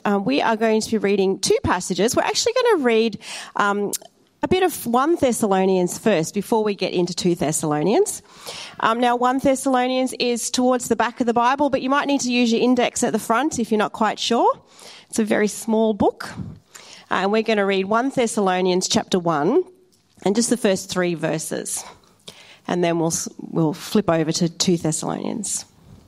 we are going to be reading two passages. We're actually going to read a bit of 1 Thessalonians first before we get into 2 Thessalonians. Now, 1 Thessalonians is towards the back of the Bible, but you might need to use your index at the front if you're not quite sure. It's a very small book. And we're going to read 1 Thessalonians chapter 1 and just the first 3 verses. And then we'll flip over to 2 Thessalonians.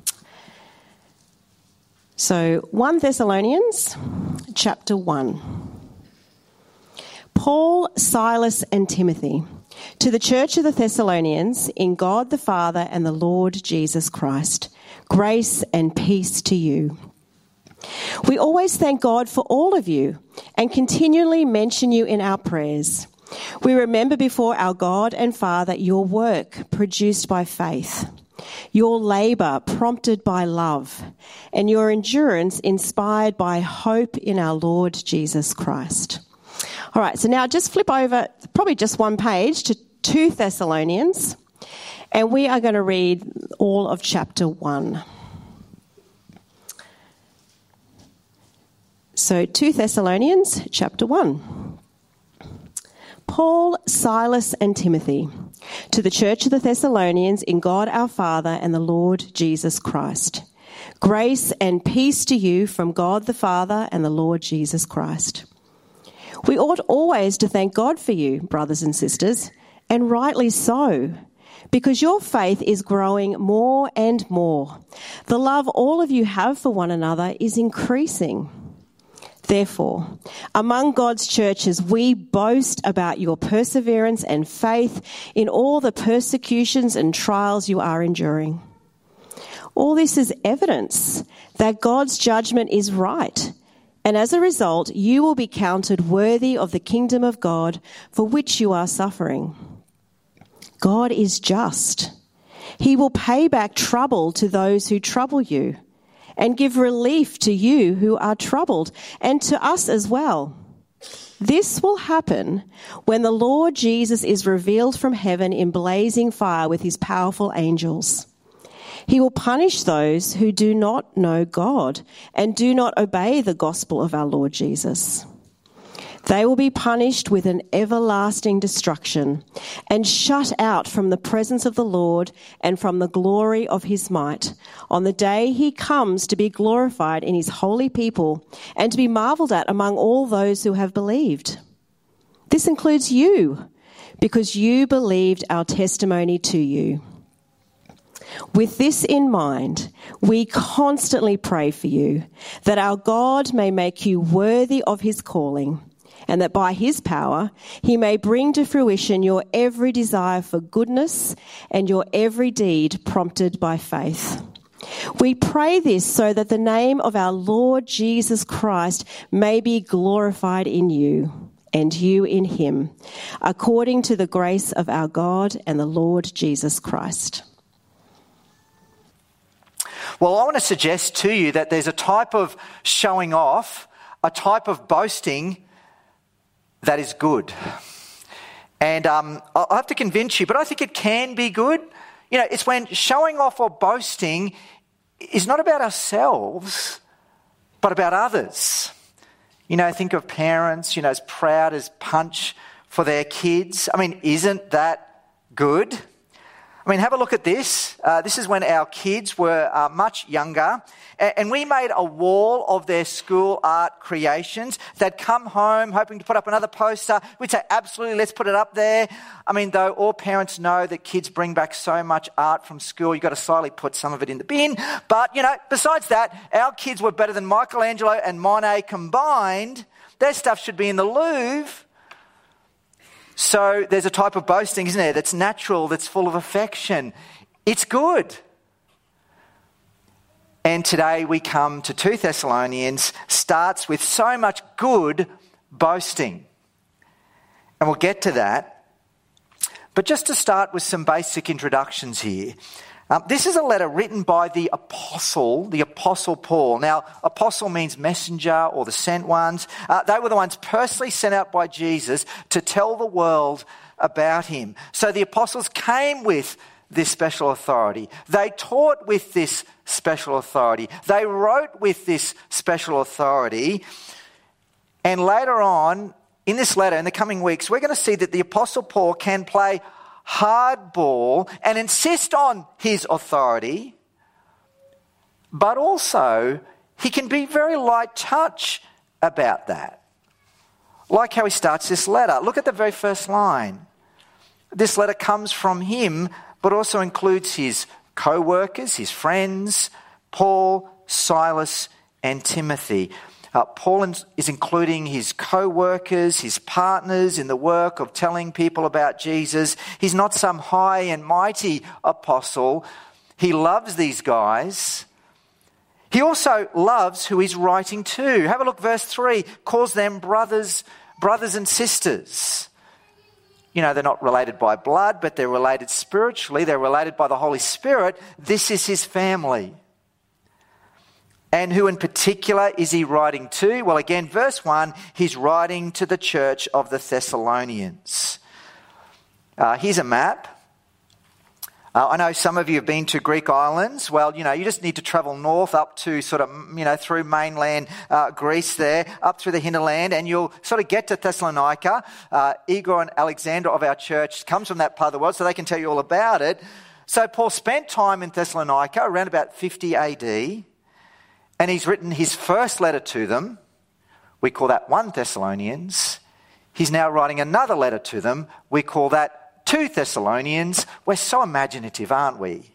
So 1 Thessalonians chapter 1. Paul, Silas and Timothy, to the church of the Thessalonians, in God the Father and the Lord Jesus Christ, grace and peace to you. We always thank God for all of you and continually mention you in our prayers. We remember before our God and Father your work produced by faith, your labour prompted by love, and your endurance inspired by hope in our Lord Jesus Christ. All right, so now just flip over probably just one page to 2 Thessalonians, and we are going to read all of chapter 1. So 2 Thessalonians chapter 1. Paul, Silas and Timothy, to the church of the Thessalonians in God our Father and the Lord Jesus Christ. Grace and peace to you from God the Father and the Lord Jesus Christ. We ought always to thank God for you, brothers and sisters, and rightly so, because your faith is growing more and more. The love all of you have for one another is increasing. Therefore, among God's churches, we boast about your perseverance and faith in all the persecutions and trials you are enduring. All this is evidence that God's judgment is right, and as a result, you will be counted worthy of the kingdom of God for which you are suffering. God is just. He will pay back trouble to those who trouble you and give relief to you who are troubled and to us as well. This will happen when the Lord Jesus is revealed from heaven in blazing fire with his powerful angels. He will punish those who do not know God and do not obey the gospel of our Lord Jesus. They will be punished with an everlasting destruction and shut out from the presence of the Lord and from the glory of his might on the day he comes to be glorified in his holy people and to be marveled at among all those who have believed. This includes you, because you believed our testimony to you. With this in mind, we constantly pray for you, that our God may make you worthy of his calling, and that by his power he may bring to fruition your every desire for goodness and your every deed prompted by faith. We pray this so that the name of our Lord Jesus Christ may be glorified in you, and you in him, according to the grace of our God and the Lord Jesus Christ. Well, I want to suggest to you that there's a type of showing off, a type of boasting that is good. And I have to convince you, but I think it can be good. You know, it's when showing off or boasting is not about ourselves, but about others. You know, think of parents, as proud as punch for their kids. I mean, isn't that good? I mean, have a look at this. This is when our kids were much younger, and we made a wall of their school art creations. They'd come home hoping to put up another poster. We'd say, absolutely, let's put it up there. I mean, though all parents know that kids bring back so much art from school, you've got to slightly put some of it in the bin. But, besides that, our kids were better than Michelangelo and Monet combined. Their stuff should be in the Louvre. So there's a type of boasting, isn't there, that's natural, that's full of affection. It's good. And today we come to 2 Thessalonians, starts with so much good boasting. And we'll get to that. But just to start with some basic introductions here. This is a letter written by the Apostle Paul. Now, apostle means messenger or the sent ones. They were the ones personally sent out by Jesus to tell the world about him. So the apostles came with this special authority. They taught with this special authority. They wrote with this special authority. And later on, in this letter, in the coming weeks, we're going to see that the Apostle Paul can play hardball and insist on his authority, but also he can be very light touch about that. Like how he starts this letter. Look at the very first line. This letter comes from him, but also includes his co-workers, his friends, Paul, Silas, and Timothy. Paul is including his co-workers, his partners in the work of telling people about Jesus. He's not some high and mighty apostle. He loves these guys. He also loves who he's writing to. Have a look, verse 3, calls them brothers and sisters. You know, they're not related by blood, but they're related spiritually. They're related by the Holy Spirit. This is his family. And who in particular is he writing to? Well, again, verse 1, he's writing to the church of the Thessalonians. Here's a map. I know some of you have been to Greek islands. Well, you just need to travel north up to sort of, through mainland Greece there, up through the hinterland, and you'll sort of get to Thessalonica. Igor and Alexander of our church comes from that part of the world, so they can tell you all about it. So Paul spent time in Thessalonica around about 50 AD, and he's written his first letter to them. We call that 1 Thessalonians. He's now writing another letter to them. We call that 2 Thessalonians. We're so imaginative, aren't we?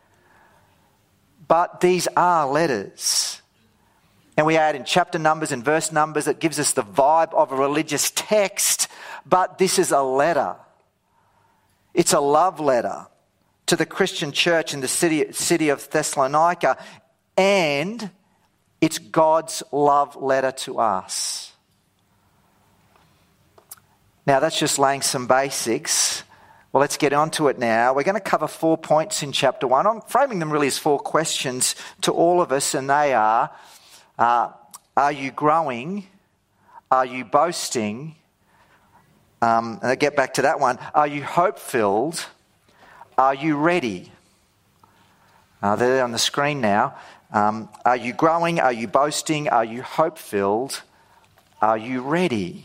But these are letters. And we add in chapter numbers and verse numbers that gives us the vibe of a religious text. But this is a letter. It's a love letter to the Christian church in the city of Thessalonica. And it's God's love letter to us. Now, that's just laying some basics. Well, let's get on to it now. We're going to cover 4 points in chapter 1. I'm framing them really as 4 questions to all of us, and they are you growing? Are you boasting? And I'll get back to that one. Are you hope-filled? Are you ready? They're on the screen now. Are you growing? Are you boasting? Are you hope-filled? Are you ready?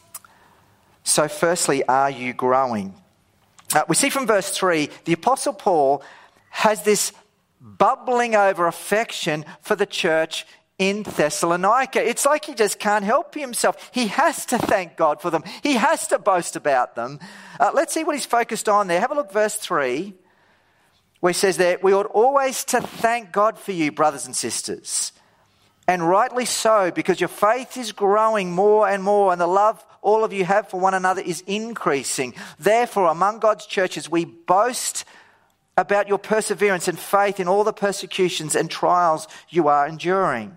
So firstly, are you growing? We see from verse 3, the Apostle Paul has this bubbling over affection for the church in Thessalonica. It's like he just can't help himself. He has to thank God for them. He has to boast about them. Let's see what he's focused on there. Have a look, verse 3. Where he says there, we ought always to thank God for you, brothers and sisters. And rightly so, because your faith is growing more and more, and the love all of you have for one another is increasing. Therefore, among God's churches, we boast about your perseverance and faith in all the persecutions and trials you are enduring.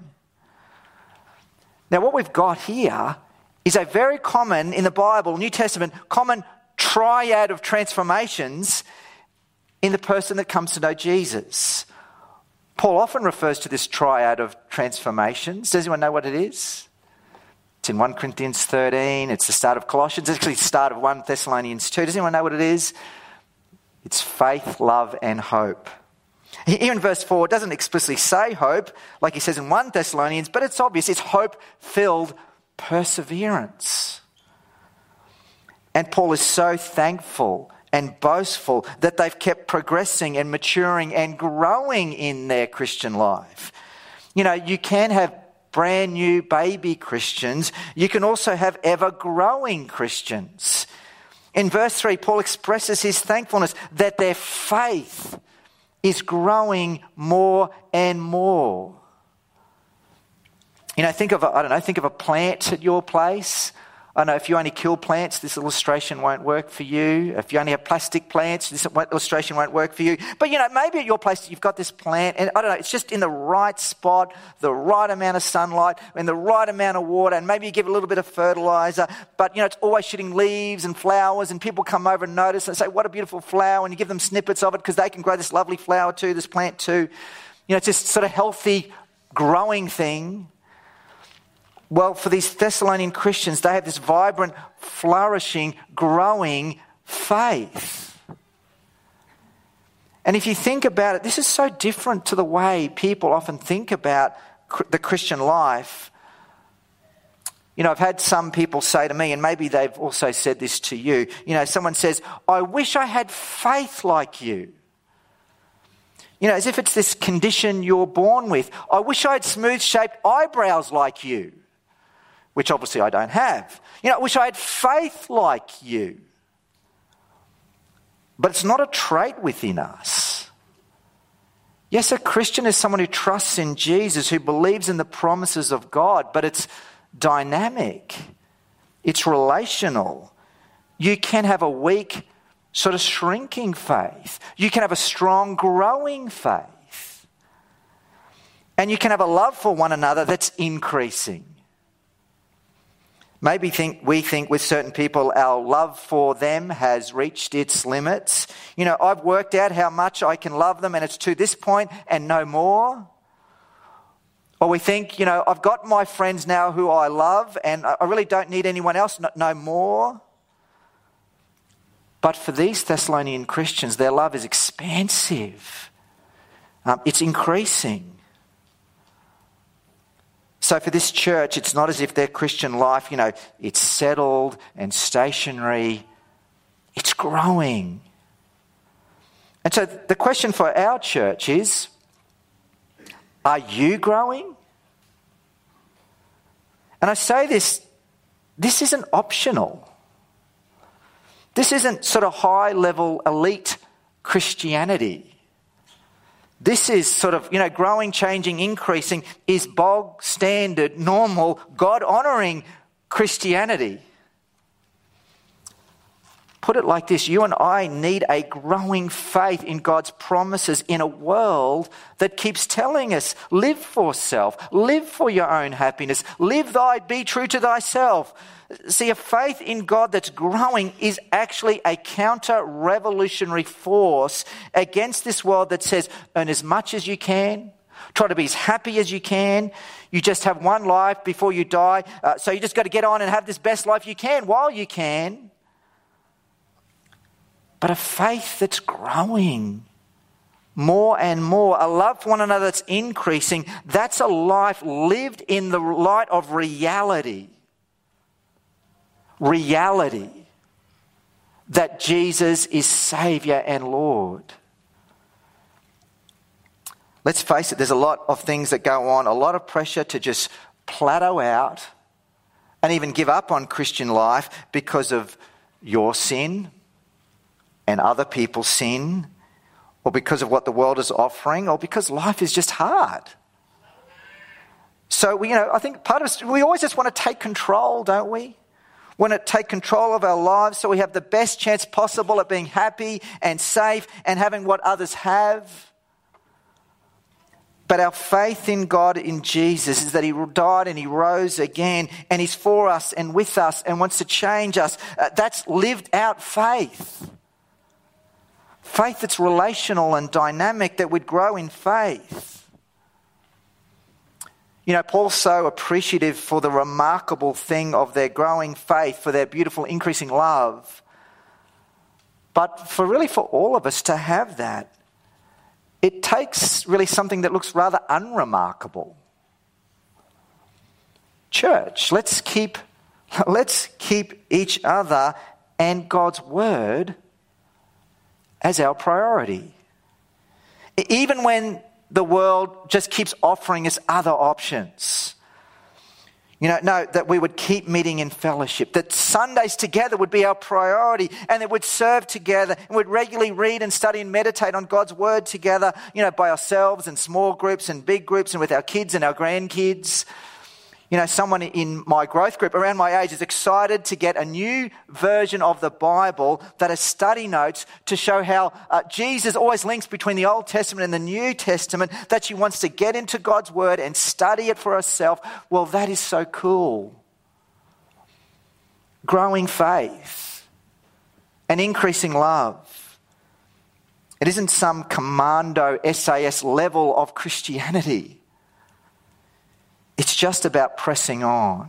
Now, what we've got here is a very common, in the Bible, New Testament, common triad of transformations in the person that comes to know Jesus. Paul often refers to this triad of transformations. Does anyone know what it is? It's in 1 Corinthians 13. It's the start of Colossians. It's actually the start of 1 Thessalonians 2. Does anyone know what it is? It's faith, love, and hope. Here in verse 4, it doesn't explicitly say hope, like he says in 1 Thessalonians, but it's obvious. It's hope-filled perseverance. And Paul is so thankful and boastful that they've kept progressing and maturing and growing in their Christian life. You can have brand new baby Christians. You can also have ever-growing Christians. In verse 3, Paul expresses his thankfulness that their faith is growing more and more. Think of a plant at your place. I know if you only kill plants, this illustration won't work for you. If you only have plastic plants, this illustration won't work for you. But, maybe at your place you've got this plant and, it's just in the right spot, the right amount of sunlight, and the right amount of water, and maybe you give it a little bit of fertilizer, but, it's always shooting leaves and flowers, and people come over and notice and say, what a beautiful flower, and you give them snippets of it because they can grow this lovely flower too, this plant too. It's just sort of healthy, growing thing. Well, for these Thessalonian Christians, they have this vibrant, flourishing, growing faith. And if you think about it, this is so different to the way people often think about the Christian life. You know, I've had some people say to me, and maybe they've also said this to you, you know, someone says, I wish I had faith like you. You know, as if it's this condition you're born with. I wish I had smooth-shaped eyebrows like you, which obviously I don't have. You know, I wish I had faith like you. But it's not a trait within us. Yes, a Christian is someone who trusts in Jesus, who believes in the promises of God, but it's dynamic. It's relational. You can have a weak, sort of shrinking faith. You can have a strong, growing faith. And you can have a love for one another that's increasing. Maybe we think with certain people our love for them has reached its limits. You know, I've worked out how much I can love them and it's to this point and no more. Or we think, you know, I've got my friends now who I love and I really don't need anyone else, no more. But for these Thessalonian Christians, their love is expansive. It's increasing. So for this church, it's not as if their Christian life, you know, it's settled and stationary. It's growing. And so the question for our church is, are you growing? And I say this isn't optional. This isn't sort of high-level elite Christianity. This is sort of, you know, growing, changing, increasing is bog standard, normal, God-honouring Christianity. Put it like this, you and I need a growing faith in God's promises in a world that keeps telling us, live for self, live for your own happiness, be true to thyself. See, a faith in God that's growing is actually a counter-revolutionary force against this world that says, earn as much as you can, try to be as happy as you can, you just have one life before you die, so you just got to get on and have this best life you can while you can. But a faith that's growing more and more, a love for one another that's increasing, that's a life lived in the light of reality. Reality that Jesus is Saviour and Lord. Let's face it, there's a lot of things that go on, a lot of pressure to just plateau out and even give up on Christian life because of your sin and other people's sin, or because of what the world is offering, or because life is just hard. So, I think part of us, we always just want to take control, don't we? Want to take control of our lives so we have the best chance possible at being happy and safe and having what others have. But our faith in God, in Jesus, is that He died and He rose again and He's for us and with us and wants to change us. That's lived out faith. Faith that's relational and dynamic, that would grow in faith. You know, Paul's so appreciative for the remarkable thing of their growing faith, for their beautiful increasing love. But for all of us to have that, it takes really something that looks rather unremarkable. Church, let's keep each other and God's word as our priority. Even when the world just keeps offering us other options. That we would keep meeting in fellowship, that Sundays together would be our priority, and that we'd serve together and we'd regularly read and study and meditate on God's word together, by ourselves and small groups and big groups and with our kids and our grandkids. Someone in my growth group around my age is excited to get a new version of the Bible that has study notes to show how Jesus always links between the Old Testament and the New Testament, that she wants to get into God's word and study it for herself. Well, that is so cool. Growing faith and increasing love. It isn't some commando SAS level of Christianity. It's just about pressing on.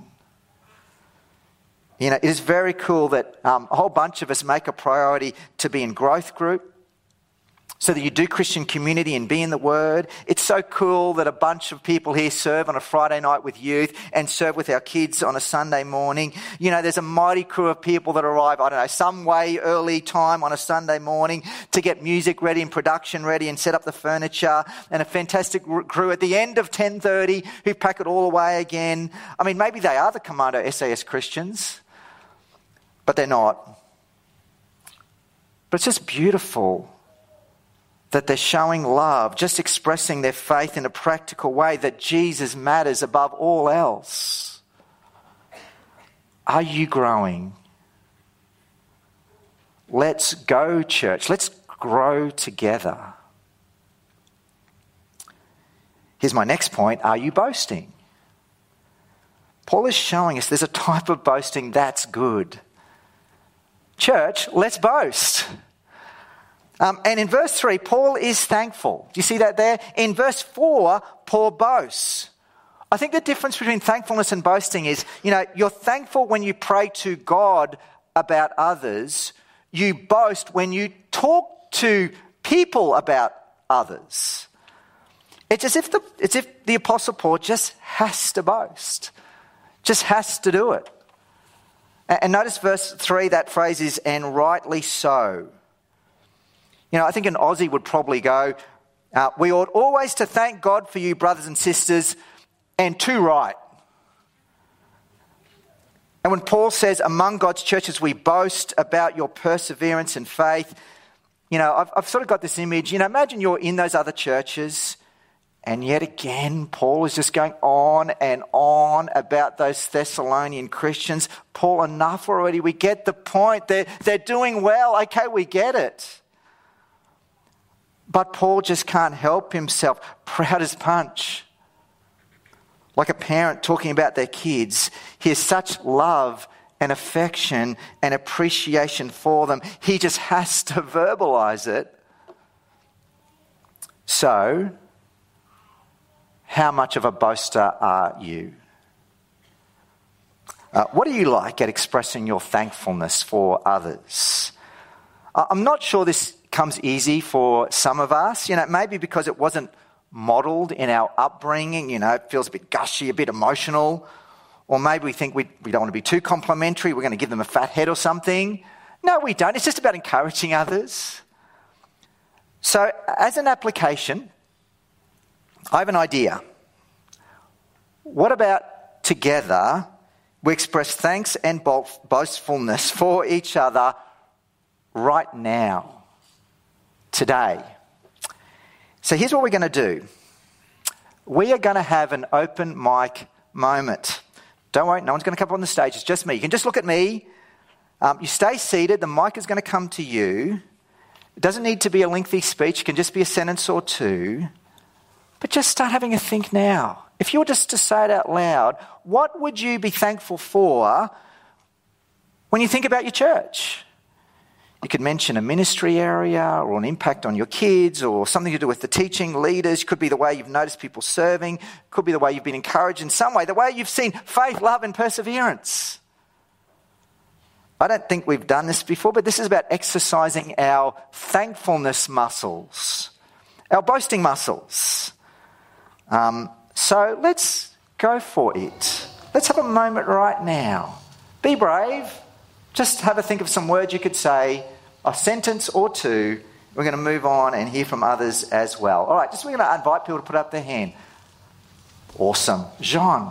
It is very cool that a whole bunch of us make a priority to be in growth group, so that you do Christian community and be in the Word. It's so cool that a bunch of people here serve on a Friday night with youth and serve with our kids on a Sunday morning. You know, there's a mighty crew of people that arrive, I don't know, some way early time on a Sunday morning to get music ready and production ready and set up the furniture, and a fantastic crew at the end of 10:30 who pack it all away again. I mean, maybe they are the Commando SAS Christians, but they're not. But it's just beautiful that they're showing love, just expressing their faith in a practical way, that Jesus matters above all else. Are you growing? Let's go, church. Let's grow together. Here's my next point. Are you boasting? Paul is showing us there's a type of boasting that's good. Church, let's boast. And in verse 3, Paul is thankful. Do you see that there? In verse 4, Paul boasts. I think the difference between thankfulness and boasting is, you know, you're thankful when you pray to God about others. You boast when you talk to people about others. It's as if the Apostle Paul just has to boast. Just has to do it. And notice verse 3, that phrase is, and rightly so. You know, I think an Aussie would probably go, we ought always to thank God for you, brothers and sisters, and too right. And when Paul says, among God's churches we boast about your perseverance and faith, you know, I've sort of got this image. You know, imagine you're in those other churches, and yet again, Paul is just going on and on about those Thessalonian Christians. Paul, enough already. We get the point. They're doing well. Okay, we get it. But Paul just can't help himself. Proud as punch. Like a parent talking about their kids. He has such love and affection and appreciation for them. He just has to verbalize it. So, how much of a boaster are you? What are you like at expressing your thankfulness for others? I'm not sure this comes easy for some of us. You know, maybe because it wasn't modelled in our upbringing. You know, it feels a bit gushy, a bit emotional. Or maybe we think we don't want to be too complimentary. We're going to give them a fat head or something. No, we don't. It's just about encouraging others. So as an application, I have an idea. What about together we express thanks and boastfulness for each other right now, today? So here's what we're going to do. We are going to have an open mic moment. Don't worry, no one's going to come up on the stage. It's just me. You can just look at me. You stay seated. The mic is going to come to you. It doesn't need to be a lengthy speech. It can just be a sentence or two. But just start having a think now. If you were just to say it out loud, what would you be thankful for when you think about your church? You could mention a ministry area or an impact on your kids or something to do with the teaching leaders. It could be the way you've noticed people serving. It could be the way you've been encouraged in some way, the way you've seen faith, love and perseverance. I don't think we've done this before, but this is about exercising our thankfulness muscles, our boasting muscles. So let's go for it. Let's have a moment right now. Be brave. Just have a think of some words you could say, a sentence or two. We're going to move on and hear from others as well. All right, we're going to invite people to put up their hand. Awesome. Jean.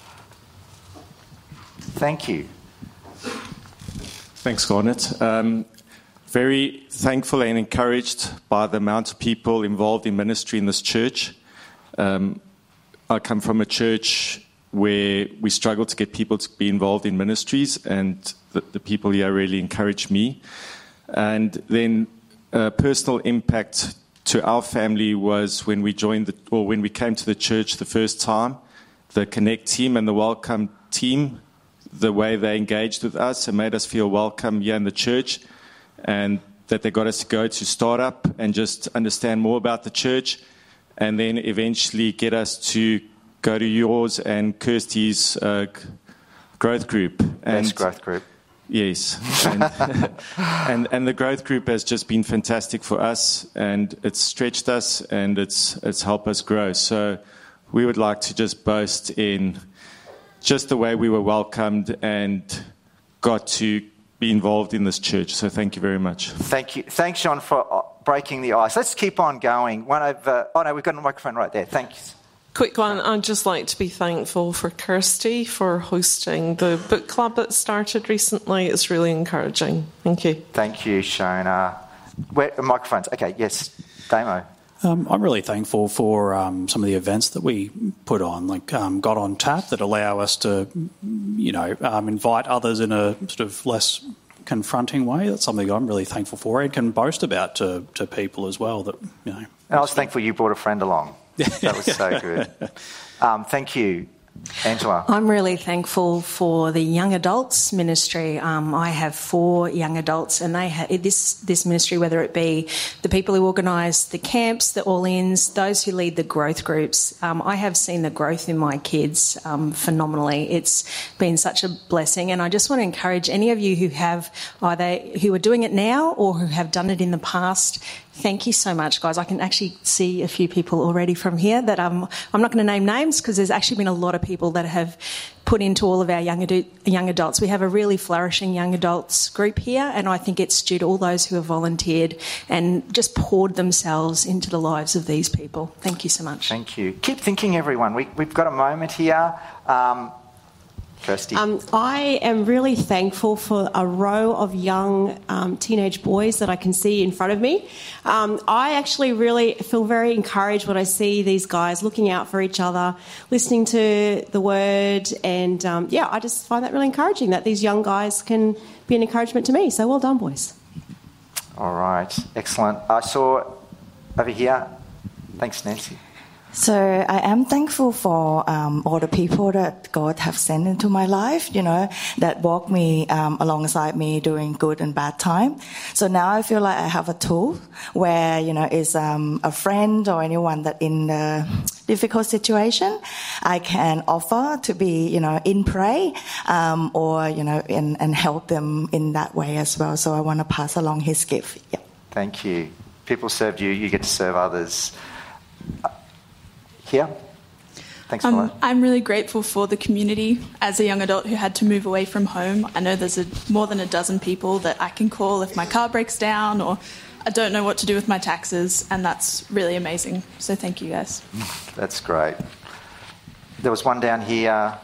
Thank you. Thanks, Garnet. Very thankful and encouraged by the amount of people involved in ministry in this church. I come from a church where we struggle to get people to be involved in ministries, and the people here really encourage me. And then personal impact to our family was when we when we came to the church the first time, the Connect team and the Welcome team, the way they engaged with us and made us feel welcome here in the church, and that they got us to go to Startup and just understand more about the church, and then eventually get us to go to yours and Kirsty's growth group. Best growth group. Yes. And the growth group has just been fantastic for us, and it's stretched us and it's helped us grow. So we would like to just boast in just the way we were welcomed and got to be involved in this church. So thank you very much. Thank you. Thanks, John, for breaking the ice. Let's keep on going. One over. Oh, no, we've got a microphone right there. Thanks. Quick one, I'd just like to be thankful for Kirsty for hosting the book club that started recently. It's really encouraging. Thank you. Thank you, Shona. Microphones. Okay, yes, Damo. I'm really thankful for some of the events that we put on, like God on Tap, that allow us to, invite others in a sort of less confronting way. That's something I'm really thankful for and can boast about to people as well. That And I was thankful you brought a friend along. That was so good. Thank you. Angela. I'm really thankful for the young adults ministry. I have 4 young adults, and they have this ministry, whether it be the people who organise the camps, the all-ins, those who lead the growth groups. I have seen the growth in my kids phenomenally. It's been such a blessing, and I just want to encourage any of you who are doing it now or who have done it in the past. Thank you so much, guys. I can actually see a few people already from here that I'm not going to name names because there's actually been a lot of people that have put into all of our young adults. We have a really flourishing young adults group here, and I think it's due to all those who have volunteered and just poured themselves into the lives of these people. Thank you so much. Thank you. Keep thinking, everyone. We've got a moment here. Kirsty. I am really thankful for a row of young teenage boys that I can see in front of me. I actually really feel very encouraged when I see these guys looking out for each other, listening to the word, and I just find that really encouraging that these young guys can be an encouragement to me. So well done, boys. All right. Excellent. I saw over here. Thanks, Nancy. So I am thankful for all the people that God have sent into my life, that walk me alongside me during good and bad time. So now I feel like I have a tool where, is a friend or anyone that in a difficult situation, I can offer to be, in pray or, and help them in that way as well. So I want to pass along his gift. Yeah. Thank you. People served you, you get to serve others. Here. Thanks, Paula. I'm really grateful for the community as a young adult who had to move away from home. I know there's more than a dozen people that I can call if my car breaks down or I don't know what to do with my taxes, and that's really amazing. So thank you, guys. That's great. There was one down here.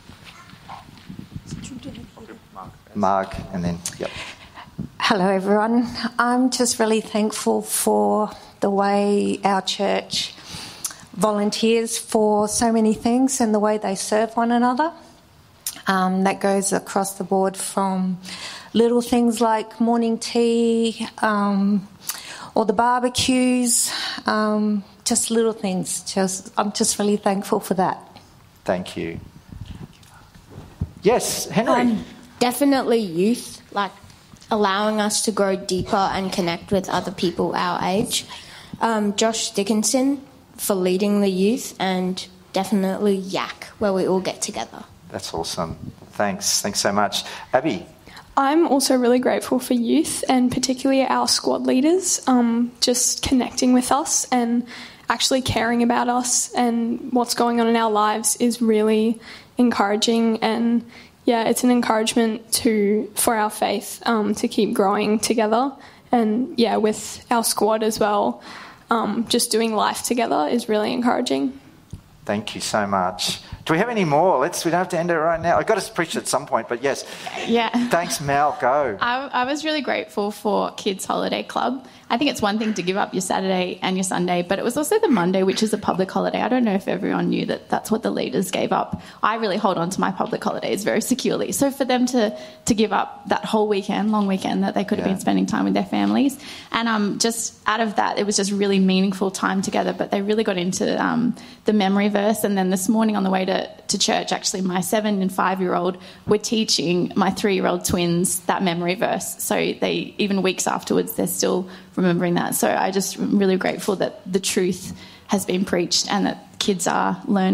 Mark, and then, yep. Hello, everyone. I'm just really thankful for the way our church volunteers for so many things and the way they serve one another. That goes across the board from little things like morning tea or the barbecues, just little things. I'm just really thankful for that. Thank you. Yes, Henry. Definitely youth, like allowing us to grow deeper and connect with other people our age. Josh Dickinson for leading the youth, and definitely Yak, where we all get together. That's awesome. Thanks so much. Abby? I'm also really grateful for youth, and particularly our squad leaders, just connecting with us and actually caring about us and what's going on in our lives is really encouraging, and it's an encouragement for our faith to keep growing together, and with our squad as well. Just doing life together is really encouraging. Thank you so much. Do we have any more? We don't have to end it right now. I've got to preach at some point, but yes. Yeah. Thanks, Mel. Go. I was really grateful for Kids Holiday Club. I think it's one thing to give up your Saturday and your Sunday, but it was also the Monday, which is a public holiday. I don't know if everyone knew that that's what the leaders gave up. I really hold on to my public holidays very securely. So for them to give up that whole weekend, long weekend, that they could have been spending time with their families. And just out of that, it was just really meaningful time together, but they really got into the memory verse. And then this morning on the way to church, actually, my 7 and 5-year-old were teaching my 3-year-old twins that memory verse. So they, even weeks afterwards, they're still remembering that. So I just am really grateful that the truth has been preached and that kids are learning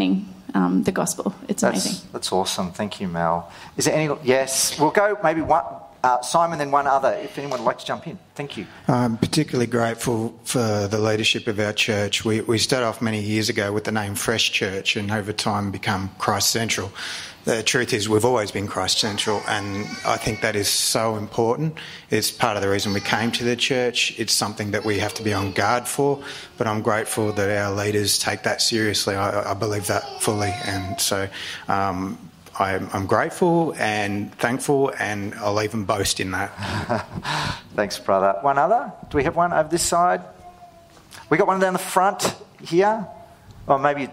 the gospel. It's amazing. That's awesome. Thank you, Mel. Is there any? Yes, we'll go maybe one. Simon, then one other, if anyone would like to jump in. Thank you. I'm particularly grateful for the leadership of our church. We started off many years ago with the name Fresh Church and over time become Christ Central. The truth is we've always been Christ Central, and I think that is so important. It's part of the reason we came to the church. It's something that we have to be on guard for, but I'm grateful that our leaders take that seriously. I believe that fully, and so I'm grateful and thankful, and I'll even boast in that. Thanks, brother. One other? Do we have one over this side? We got one down the front here? Or maybe...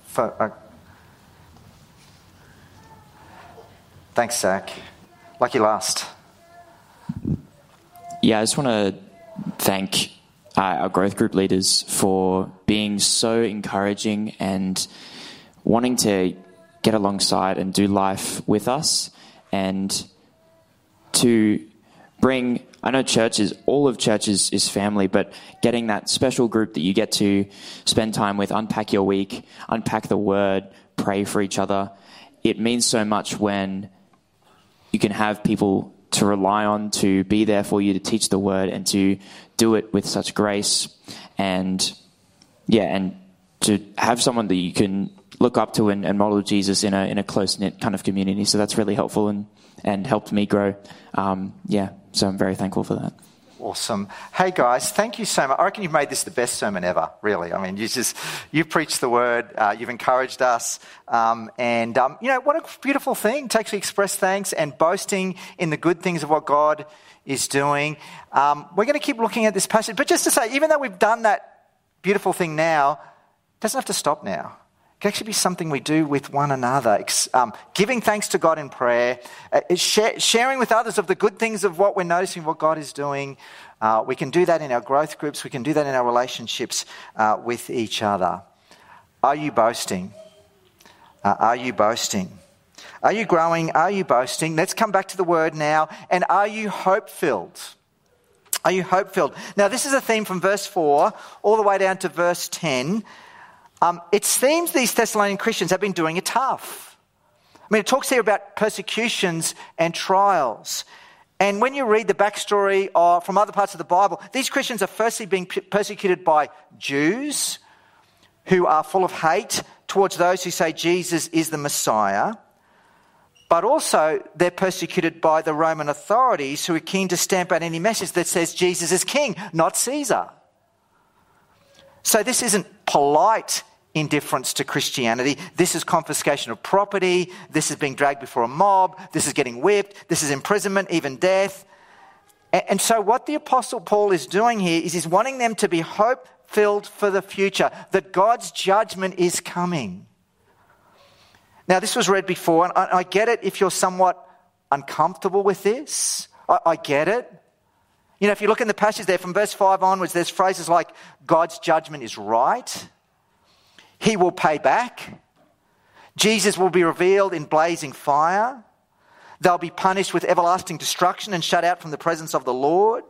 Thanks, Zach. Lucky last. Yeah, I just want to thank our growth group leaders for being so encouraging and wanting to get alongside and do life with us, and to bring, I know all of church is family, but getting that special group that you get to spend time with, unpack your week, unpack the word, pray for each other. It means so much when you can have people to rely on, to be there for you, to teach the word, and to do it with such grace, and to have someone that you can look up to and model Jesus in a close-knit kind of community. So that's really helpful and helped me grow. So I'm very thankful for that. Awesome. Hey guys, thank you so much. I reckon you've made this the best sermon ever, really. I mean, you preached the word, you've encouraged us, what a beautiful thing to actually express thanks and boasting in the good things of what God is doing. We're going to keep looking at this passage, but just to say, even though we've done that beautiful thing now, it doesn't have to stop now. It can actually be something we do with one another, giving thanks to God in prayer, sharing with others of the good things of what we're noticing, what God is doing. We can do that in our growth groups. We can do that in our relationships with each other. Are you boasting? Are you boasting? Are you growing? Are you boasting? Let's come back to the word now. And are you hope-filled? Are you hope-filled? Now, this is a theme from verse 4 all the way down to verse 10. It seems these Thessalonian Christians have been doing it tough. I mean, it talks here about persecutions and trials. And when you read the backstory from other parts of the Bible, these Christians are firstly being persecuted by Jews who are full of hate towards those who say Jesus is the Messiah. But also they're persecuted by the Roman authorities who are keen to stamp out any message that says Jesus is king, not Caesar. So this isn't polite indifference to Christianity. This is confiscation of property. This is being dragged before a mob. This is getting whipped. This is imprisonment, even death. And so what the Apostle Paul is doing here is he's wanting them to be hope-filled for the future, that God's judgment is coming. Now, this was read before, and I get it if you're somewhat uncomfortable with this. I get it. You know, if you look in the passage there from verse 5 onwards, there's phrases like God's judgment is right. He will pay back. Jesus will be revealed in blazing fire. They'll be punished with everlasting destruction and shut out from the presence of the Lord.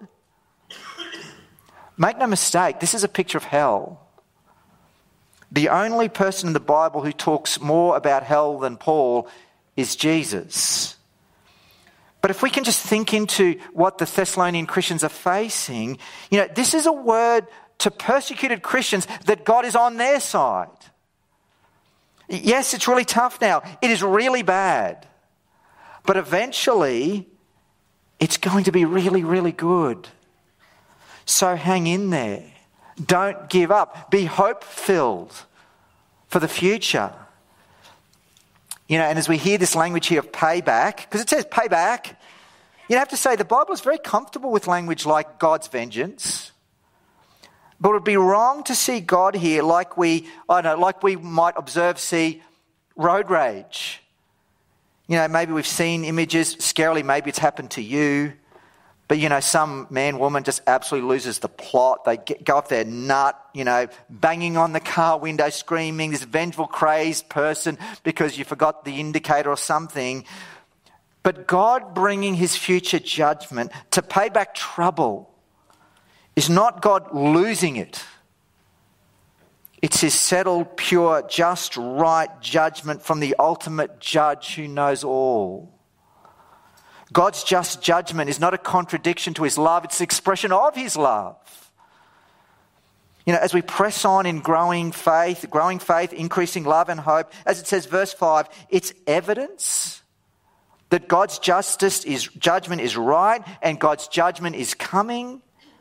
Make no mistake, this is a picture of hell. The only person in the Bible who talks more about hell than Paul is Jesus. But if we can just think into what the Thessalonian Christians are facing, you know, this is a word to persecuted Christians that God is on their side. Yes, it's really tough now. It is really bad. But eventually, it's going to be really, really good. So hang in there. Don't give up. Be hope-filled for the future. You know, and as we hear this language here of payback, because it says payback, you have to say the Bible is very comfortable with language like God's vengeance. But it would be wrong to see God here like we might see road rage. You know, maybe we've seen images, scarily maybe it's happened to you, but you know, some man, woman just absolutely loses the plot. They go off their nut, you know, banging on the car window, screaming, this vengeful, crazed person because you forgot the indicator or something. But God bringing his future judgment to pay back trouble is not God losing it. It's his settled, pure, just, right judgment from the ultimate judge who knows all. God's just judgment is not a contradiction to his love, it's the expression of his love. You know, as we press on in growing faith, increasing love and hope, as it says, verse 5, it's evidence that God's judgment is right and God's judgment is coming.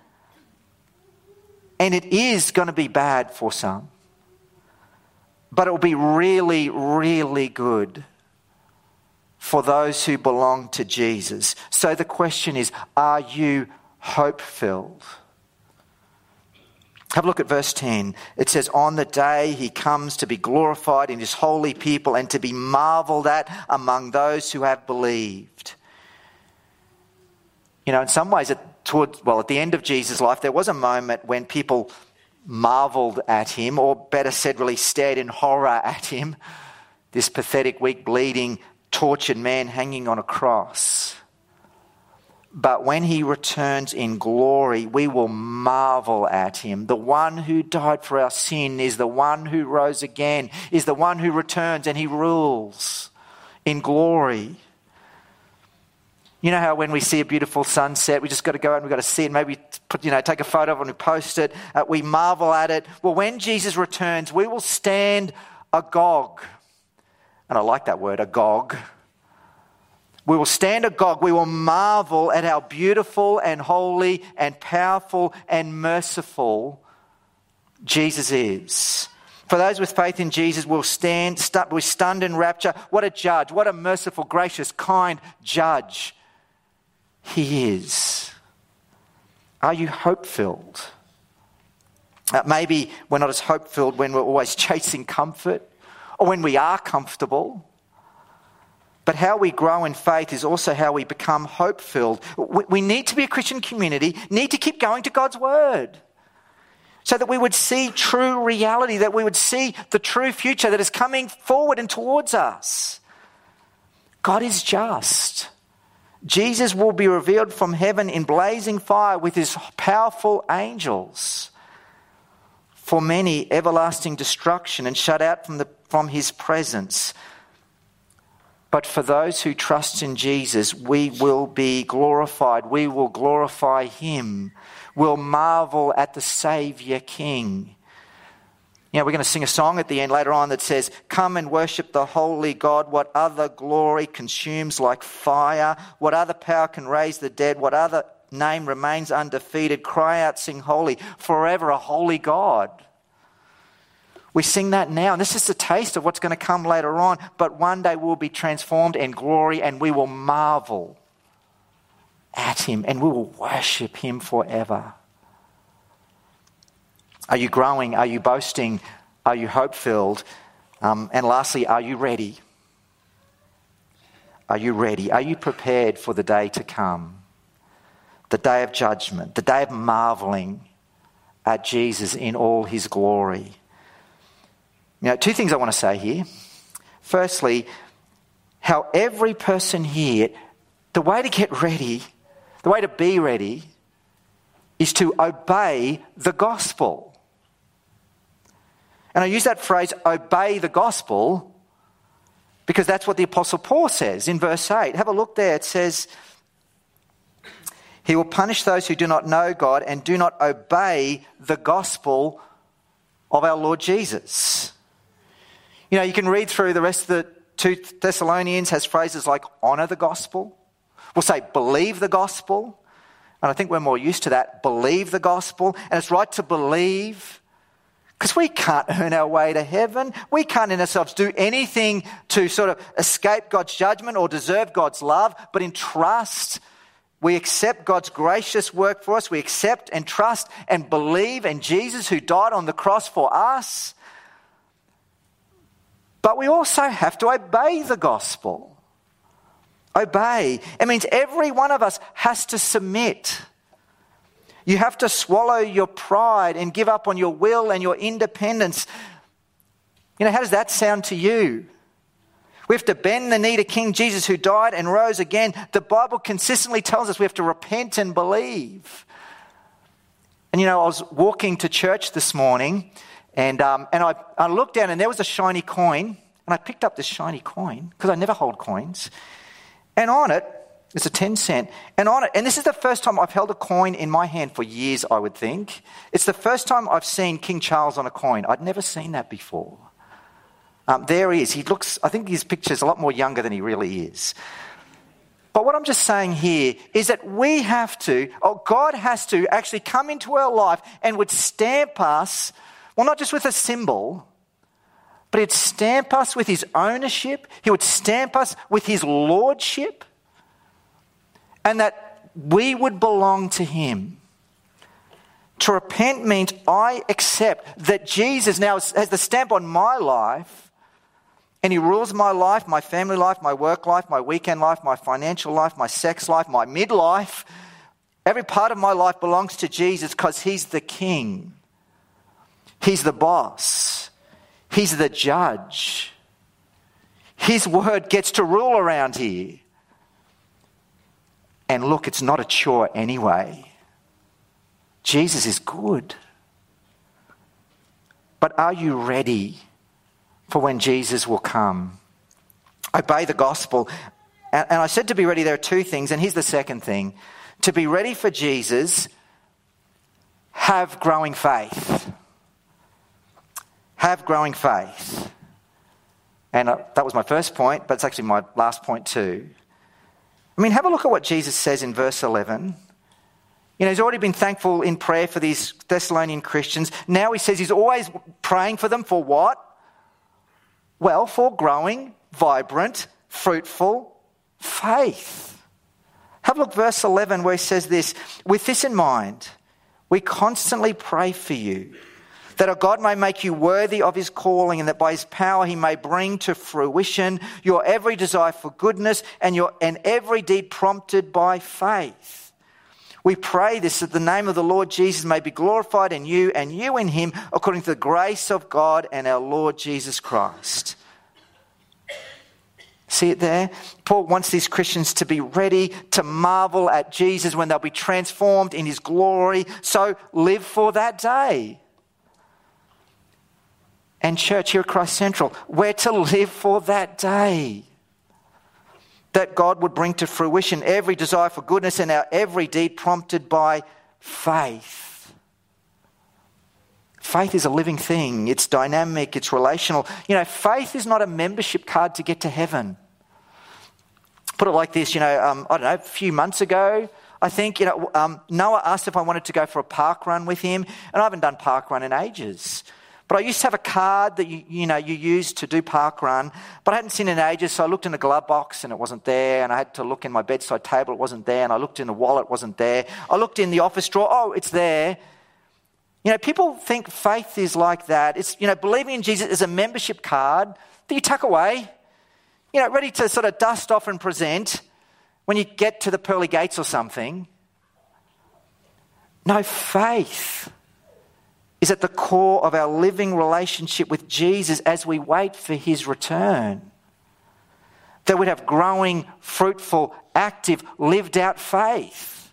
And it is going to be bad for some. But it will be really, really good for those who belong to Jesus. So the question is, are you hope-filled? Have a look at verse 10. It says, on the day he comes to be glorified in his holy people and to be marveled at among those who have believed. You know, in some ways, at the end of Jesus' life, there was a moment when people marveled at him, or better said, really stared in horror at him. This pathetic, weak, bleeding, tortured man hanging on a cross. But when he returns in glory, we will marvel at him. The one who died for our sin is the one who rose again, is the one who returns and he rules in glory. You know how when we see a beautiful sunset, we just got to go out and we've got to see it, maybe take a photo of it and we post it. We marvel at it. Well, when Jesus returns, we will stand agog. And I like that word, agog. We will stand agog. We will marvel at how beautiful and holy and powerful and merciful Jesus is. For those with faith in Jesus, we're stunned in rapture. What a judge. What a merciful, gracious, kind judge he is. Are you hope-filled? Maybe we're not as hope-filled when we're always chasing comfort or when we are comfortable. But how we grow in faith is also how we become hope-filled. We need to be a Christian community, need to keep going to God's word so that we would see true reality, that we would see the true future that is coming forward and towards us. God is just. Jesus will be revealed from heaven in blazing fire with his powerful angels. For many, everlasting destruction and shut out from his presence. But for those who trust in Jesus, we will be glorified. We will glorify him. We'll marvel at the Saviour King. You know, we're going to sing a song at the end later on that says, come and worship the holy God. What other glory consumes like fire? What other power can raise the dead? What other name remains undefeated? Cry out, sing holy, forever a holy God. We sing that now, and this is a taste of what's going to come later on. But one day we'll be transformed in glory and we will marvel at him and we will worship him forever. Are you growing? Are you boasting? Are you hope-filled? And lastly, are you ready? Are you ready? Are you prepared for the day to come? The day of judgment, the day of marveling at Jesus in all his glory. Now, two things I want to say here. Firstly, how every person here, the way to get ready, the way to be ready, is to obey the gospel. And I use that phrase, obey the gospel, because that's what the Apostle Paul says in verse 8. Have a look there. It says, he will punish those who do not know God and do not obey the gospel of our Lord Jesus. You know, you can read through the rest of the 2 Thessalonians, has phrases like honour the gospel. We'll say believe the gospel. And I think we're more used to that. Believe the gospel. And it's right to believe, because we can't earn our way to heaven. We can't in ourselves do anything to sort of escape God's judgment or deserve God's love. But in trust, we accept God's gracious work for us. We accept and trust and believe in Jesus who died on the cross for us. But we also have to obey the gospel. Obey. It means every one of us has to submit. You have to swallow your pride and give up on your will and your independence. You know, how does that sound to you? We have to bend the knee to King Jesus who died and rose again. The Bible consistently tells us we have to repent and believe. And you know, I was walking to church this morning And I looked down and there was a shiny coin, and I picked up this shiny coin because I never hold coins. And on it, it's a 10 cent. And on it, and this is the first time I've held a coin in my hand for years, I would think. It's the first time I've seen King Charles on a coin. I'd never seen that before. There he is. He looks, I think his picture's a lot more younger than he really is. But what I'm just saying here is that God has to actually come into our life and would stamp us, well, not just with a symbol, but he'd stamp us with his ownership. He would stamp us with his lordship, and that we would belong to him. To repent means I accept that Jesus now has the stamp on my life, and he rules my life, my family life, my work life, my weekend life, my financial life, my sex life, my midlife. Every part of my life belongs to Jesus because he's the king. He's the boss. He's the judge. His word gets to rule around here. And look, it's not a chore anyway. Jesus is good. But are you ready for when Jesus will come? Obey the gospel. And I said to be ready, there are two things, and here's the second thing. To be ready for Jesus, have growing faith. Have growing faith. And that was my first point, but it's actually my last point too. I mean, have a look at what Jesus says in verse 11. You know, he's already been thankful in prayer for these Thessalonian Christians. Now he says he's always praying for them for what? Well, for growing, vibrant, fruitful faith. Have a look at verse 11 where he says this, with this in mind, we constantly pray for you, that our God may make you worthy of his calling, and that by his power he may bring to fruition your every desire for goodness and every deed prompted by faith. We pray this, that the name of the Lord Jesus may be glorified in you and you in him, according to the grace of God and our Lord Jesus Christ. See it there? Paul wants these Christians to be ready to marvel at Jesus when they'll be transformed in his glory. So live for that day. And church here at Christ Central, we're to live for that day. That God would bring to fruition every desire for goodness and our every deed prompted by faith. Faith is a living thing. It's dynamic. It's relational. You know, faith is not a membership card to get to heaven. Put it like this, I don't know, a few months ago, I think, Noah asked if I wanted to go for a park run with him, and I haven't done park run in ages. But I used to have a card that you use to do park run, but I hadn't seen it in ages, so I looked in the glove box and it wasn't there, and I had to look in my bedside table, it wasn't there, and I looked in the wallet, it wasn't there. I looked in the office drawer, oh, it's there. You know, people think faith is like that. It's, believing in Jesus is a membership card that you tuck away, ready to sort of dust off and present when you get to the pearly gates or something. No, faith is at the core of our living relationship with Jesus as we wait for his return. That we'd have growing, fruitful, active, lived out faith.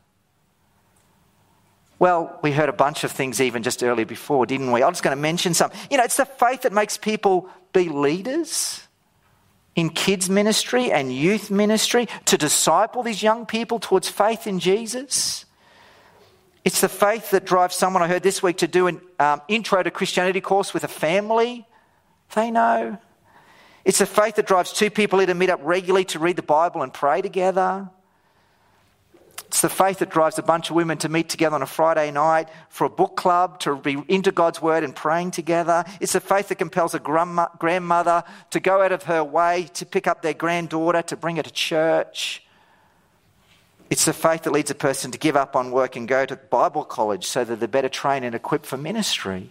Well, we heard a bunch of things even just earlier before, didn't we? I'm just going to mention some. It's the faith that makes people be leaders in kids ministry and youth ministry, to disciple these young people towards faith in Jesus. It's the faith that drives someone, I heard this week, to do an intro to Christianity course with a family they know. It's the faith that drives two people here to meet up regularly to read the Bible and pray together. It's the faith that drives a bunch of women to meet together on a Friday night for a book club, to be into God's word and praying together. It's the faith that compels a grandmother to go out of her way to pick up their granddaughter, to bring her to church. It's the faith that leads a person to give up on work and go to Bible college so that they're better trained and equipped for ministry.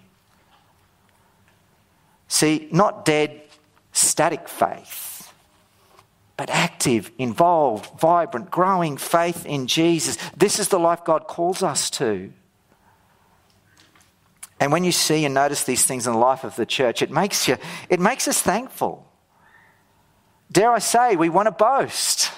See, not dead, static faith, but active, involved, vibrant, growing faith in Jesus. This is the life God calls us to. And when you see and notice these things in the life of the church, it makes us thankful. Dare I say, we want to boast.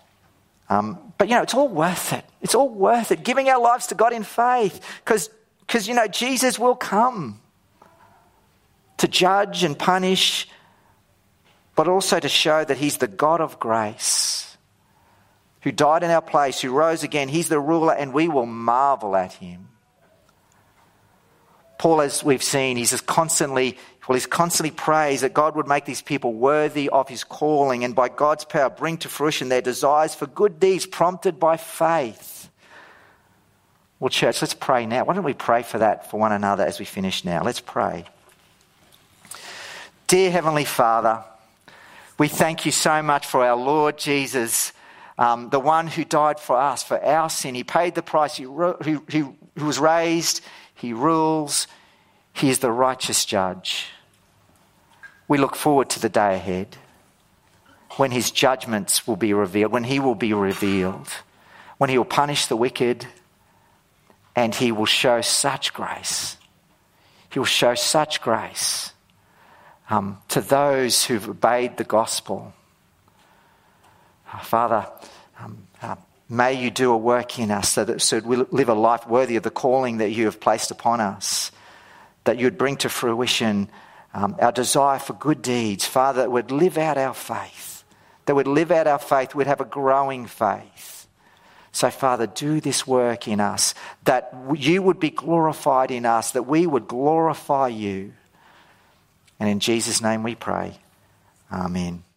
But it's all worth it. It's all worth it. Giving our lives to God in faith. Because Because, Jesus will come to judge and punish, but also to show that he's the God of grace, who died in our place, who rose again. He's the ruler, and we will marvel at him. Paul, as we've seen, he's constantly prays that God would make these people worthy of his calling, and by God's power bring to fruition their desires for good deeds prompted by faith. Well, church, let's pray now. Why don't we pray for that for one another as we finish now? Let's pray. Dear Heavenly Father, we thank you so much for our Lord Jesus, the one who died for us, for our sin. He paid the price. He was raised. He rules. He is the righteous judge. We look forward to the day ahead when his judgments will be revealed, when he will be revealed, when he will punish the wicked, and he will show such grace. He will show such grace to those who've obeyed the gospel. Father, may you do a work in us so that we live a life worthy of the calling that you have placed upon us, that you would bring to fruition our desire for good deeds. Father, that would live out our faith, we'd have a growing faith. So, Father, do this work in us, that you would be glorified in us, that we would glorify you. And in Jesus' name we pray. Amen.